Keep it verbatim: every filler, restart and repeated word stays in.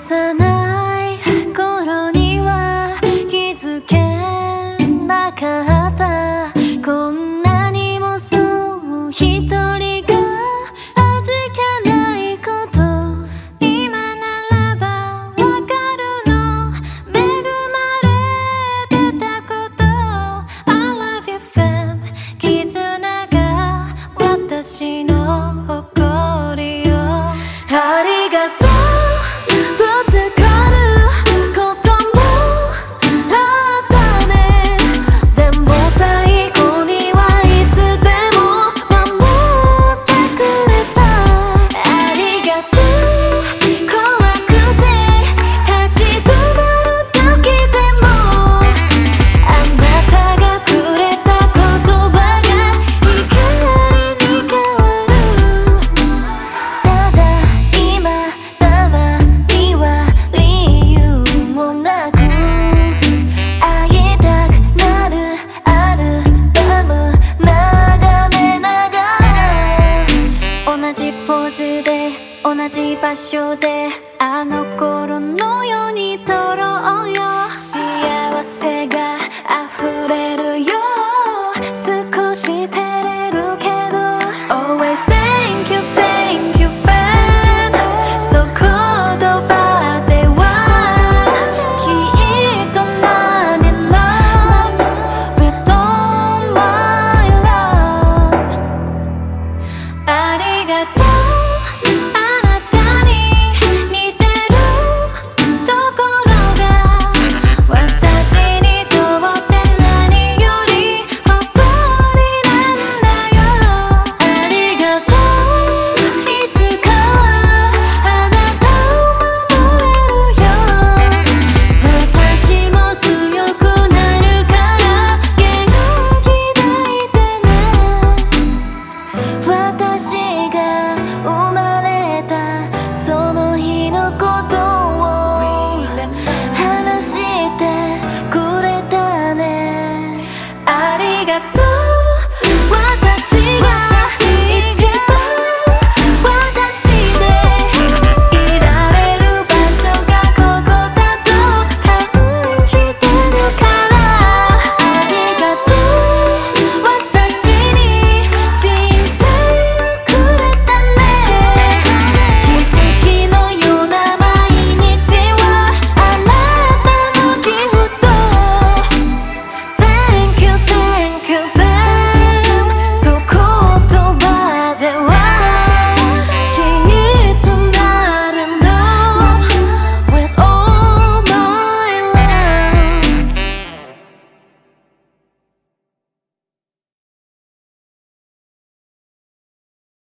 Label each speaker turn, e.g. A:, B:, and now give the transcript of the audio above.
A: 幼い頃には気づけなかった。こんなにもそう一人が味気ないこと。今ならばわかるの。恵まれてたこと。 I love you fam。 絆が私の誇りよ。ありがとう。同じ場所であの頃のように撮ろうよ。幸せが溢れるよ。少し手